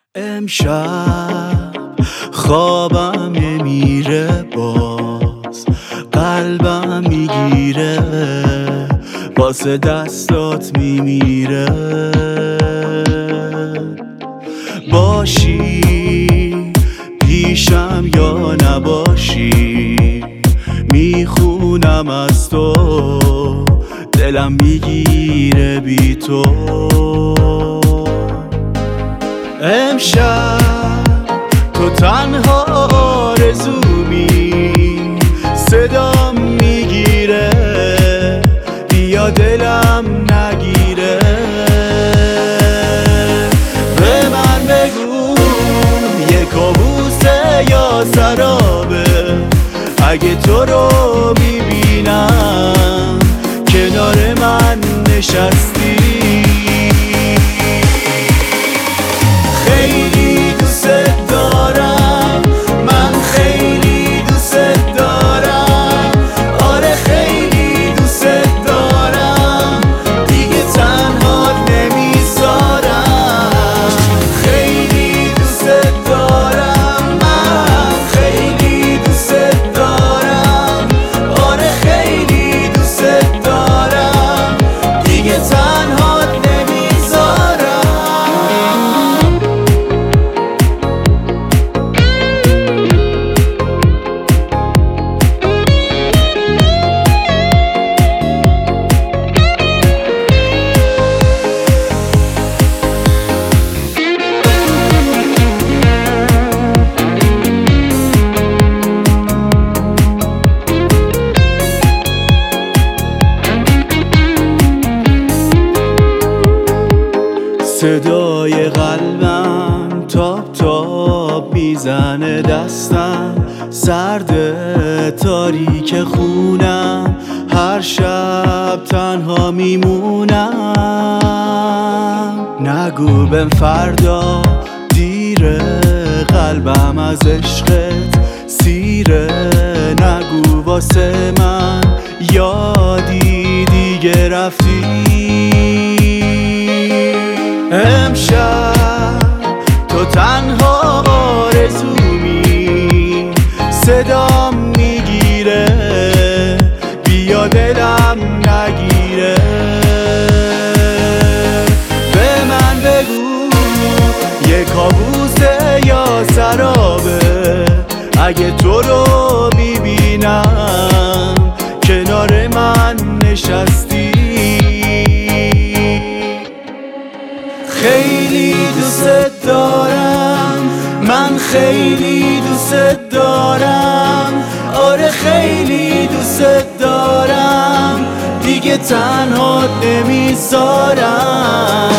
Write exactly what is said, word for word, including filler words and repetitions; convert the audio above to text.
امشب خوابم نمیره، باز قلبم میگیره، واسه دستات میمیره. باشی پیشم یا نباشی، میخونم از تو، دلم میگیره بی تو. امشب تو تنها آرزومی، صدام میگیره، بیا دلم نگیره. به من بگو یه کابوسه یا سرابه، اگه تو رو میبینم کنار من نشستی. خیلی دوست دارم، من خیلی دوست دارم، آره خیلی دوست دارم، دیگه تنها نمیذارم. خیلی دوست دارم، من خیلی دوست دارم، آره خیلی دوست دارم، دیگه تنها نمیذارم. صدای قلبم تاب تاب میزنه، دستم سرد تاریک خونم، هر شب تنها میمونم. نگو بهم فردا دیره، قلبم از عشقت سیره، نگو واسه من یادی دیگه رفتی. امشب تو تنها آرزومی، صدام میگیره، بیا دلم نگیره. به من بگو یه کابوسه یا سرابه، اگه تو رو میبینم کنار من نشستی. خیلی دوست دارم، من خیلی دوست دارم، آره خیلی دوست دارم، دیگه تنها نمیذارم.